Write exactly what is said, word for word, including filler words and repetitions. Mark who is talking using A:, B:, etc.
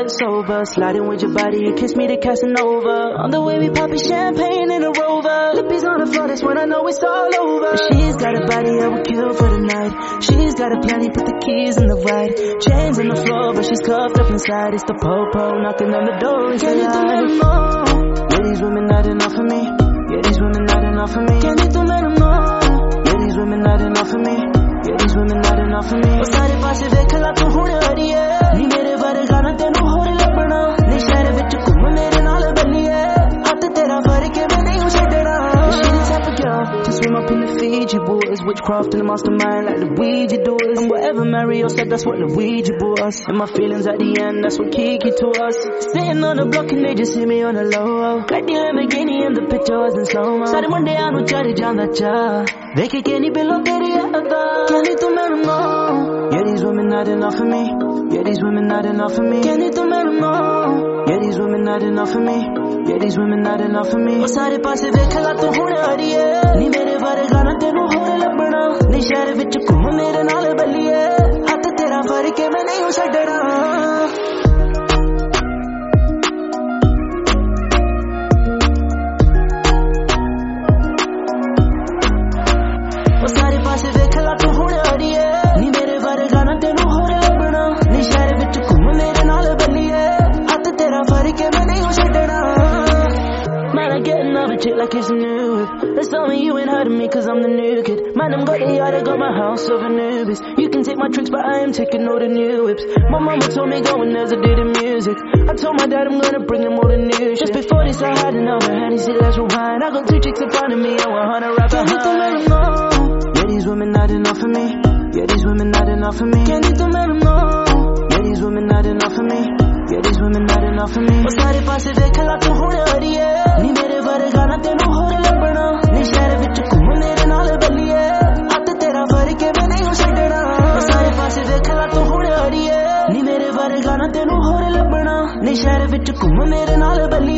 A: get sober. Sliding with your body, you kiss me to Casanova. On the way we poppin' champagne in a Rover. Lippies on the floor, that's when I know it's all over. She's got a body I would kill for the night. She's got a plenty, put the keys in the ride. Chains on the floor, but she's cuffed up inside. It's the po-po knocking on the door and say hi. Yeah, these women not enough for me. Yeah, these women not enough for me. Can't do let them know. Yeah, these women not enough for me. Yeah, these women not enough for me. O sare paase dekh la tu hun adiye. Ni mere varga na tenu hor labna. Ni shehar vich ghum mere naal balliye. Hath tera fark hai main nahi chhadna. She the type of girl to swim up in the Fiji waters. Witchcraft in the mastermind like the Ouija doers. And whatever Mario said, that's what the Ouija brought us. And my feelings at the end, that's what Kiki taught us. Sitting on the block and they just hit me on the low. Got the Lamborghini and the picture was in slow-mo. Sare munde aanu chade janda cha. Dekhe ke nahi below teri ada. Can't tu mainu know. Yeah, these women not enough for me. Yeah, these women not enough for me. Can't tu mainu know. Yeah, these women not enough for me. Yeah, these women not enough for me. O sare paase dekh la tu hun adiye. Ni mere varga na tenu hor labna. Ni shehar vich ghum mere naal balliye. Hath tera fark hai main nahi chhadna. O sare paase dekh la tu hun adiye. Ni mere varga na tenu hor labna. Ni shehar vich ghum mere naal balliye. Hath tera fark hai main nahi chhadna. Man, I get another chick like it's new whip. Let's tell me you ain't heard of me cause I'm the new kid. Man, I'm got the yard, I got my house over Nubis. You can take my tricks but I am taking all the new whips. My mama told me go and there's a did in music. I told my dad I'm gonna bring him all the new shit. Just before this I had another hand, he said let's rewind. I got two chicks in front of me and one hundred right behind. Can't let them know. Yeah, these women not enough for me. Yeah, these women not enough for me. Can't let them know. Yeah, these women not enough for me. Yeah, these women not enough for me. O sare paase dekh la tu hun adiye. Ni mere varga na tenu hor labna. Ni shehar vich ghum mere naal balliye. Hath tera fark hai main nahi chhadna. O sare paase dekh la tu hun adiye. Ni mere varga na tenu hor labna. Ni shehar vich ghum mere naal balliye.